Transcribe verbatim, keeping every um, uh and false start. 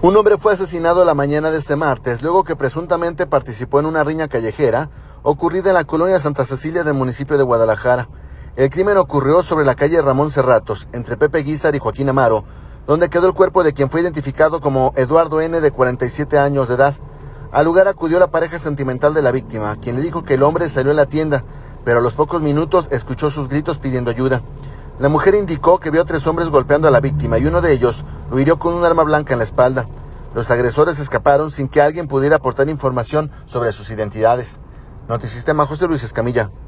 Un hombre fue asesinado la mañana de este martes, luego que presuntamente participó en una riña callejera ocurrida en la colonia Santa Cecilia del municipio de Guadalajara. El crimen ocurrió sobre la calle Ramón Cerratos, entre Pepe Guízar y Joaquín Amaro, donde quedó el cuerpo de quien fue identificado como Eduardo N., de cuarenta y siete años de edad. Al lugar acudió la pareja sentimental de la víctima, quien le dijo que el hombre salió en la tienda, pero a los pocos minutos escuchó sus gritos pidiendo ayuda. La mujer indicó que vio a tres hombres golpeando a la víctima y uno de ellos lo hirió con un arma blanca en la espalda. Los agresores escaparon sin que alguien pudiera aportar información sobre sus identidades. Notisistema, José Luis Escamilla.